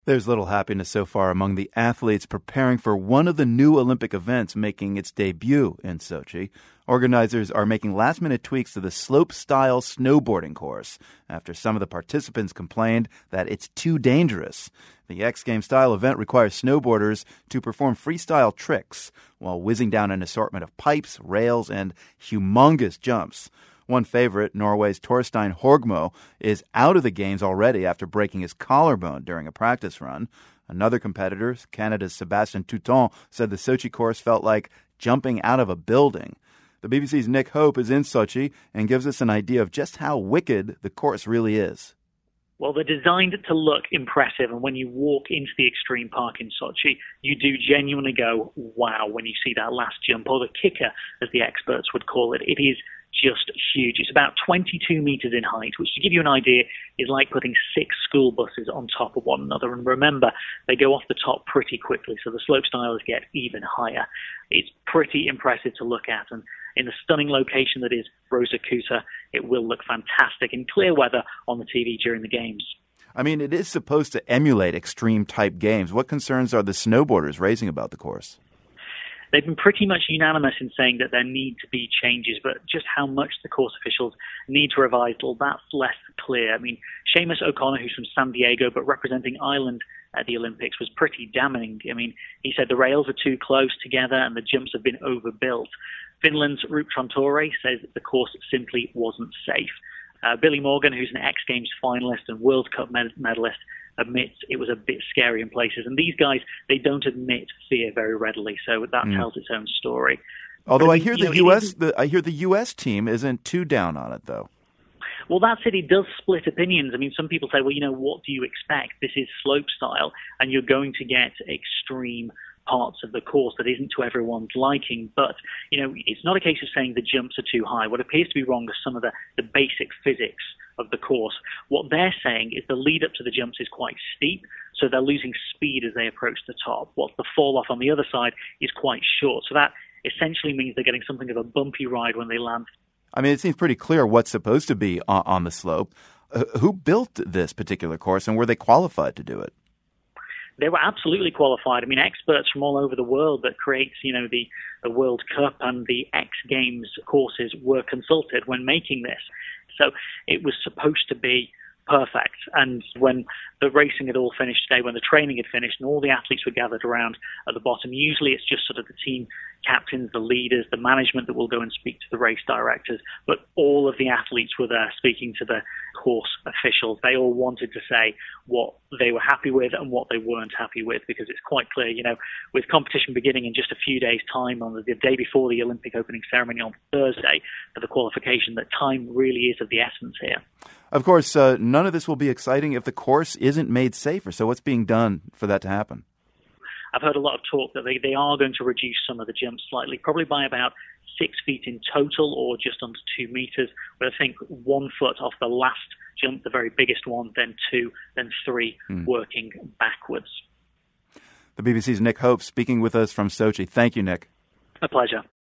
There's little happiness so far among the athletes preparing for one of the new Olympic events making its debut in Sochi. Organizers are making last-minute tweaks to the slope-style snowboarding course after some of the participants complained that it's too dangerous. The X Games-style event requires snowboarders to perform freestyle tricks while whizzing down an assortment of pipes, rails, and humongous jumps. One favorite, Norway's Torstein Horgmo, is out of the games already after breaking his collarbone during a practice run. Another competitor, Canada's Sebastian Touton, said the Sochi course felt like jumping out of a building. The BBC's Nick Hope is in Sochi and gives us an idea of just how wicked the course really is. Well, they're designed to look impressive, and when you walk into the extreme park in Sochi, you do genuinely go, wow, when you see that last jump, or the kicker, as the experts would call it. It is just huge. It's about 22 meters in height, which, to give you an idea, is like putting 6 school buses on top of one another. And remember, they go off the top pretty quickly, so the slope styles get even higher. It's pretty impressive to look at, and in the stunning location that is Rosa Khutor, it will look fantastic in clear weather on the TV during the games. I mean, it is supposed to emulate extreme-type games. What concerns are the snowboarders raising about the course? They've been pretty much unanimous in saying that there need to be changes, but just how much the course officials need to revise, well, that's less clear. I mean, Seamus O'Connor, who's from San Diego, but representing Ireland at the Olympics, was pretty damning. I mean, he said the rails are too close together and the jumps have been overbuilt. Finland's Rup Trantore says that the course simply wasn't safe. Billy Morgan, who's an X Games finalist and World Cup medalist, admits it was a bit scary in places. And these guys, they don't admit fear very readily, so that tells its own story. Although I hear the U.S. team isn't too down on it, though. Well, that city does split opinions. I mean, some people say, well, what do you expect? This is slope style, and you're going to get extreme parts of the course that isn't to everyone's liking. But, it's not a case of saying the jumps are too high. What appears to be wrong is some of the basic physics of the course. What they're saying is the lead up to the jumps is quite steep, so they're losing speed as they approach the top. What the fall off on the other side is quite short. So that essentially means they're getting something of a bumpy ride when they land. I mean, it seems pretty clear what's supposed to be on the slope. Who built this particular course, and were they qualified to do it? They were absolutely qualified. I mean, experts from all over the world that creates, the World Cup and the X Games courses were consulted when making this. So it was supposed to be perfect. And when the racing had all finished today, when the training had finished and all the athletes were gathered around at the bottom, usually it's just sort of the team captains, the leaders, the management that will go and speak to the race directors. But all of the athletes were there speaking to the course officials. They all wanted to say what they were happy with and what they weren't happy with, because it's quite clear, with competition beginning in just a few days' time on the day before the Olympic opening ceremony on Thursday for the qualification, that time really is of the essence here. Of course, none of this will be exciting if the course isn't made safer. So what's being done for that to happen? I've heard a lot of talk that they are going to reduce some of the jumps slightly, probably by about 6 feet in total or just under 2 meters, but I think 1 foot off the last jump, the very biggest one, then 2, then 3, working backwards. The BBC's Nick Hope speaking with us from Sochi. Thank you, Nick. A pleasure.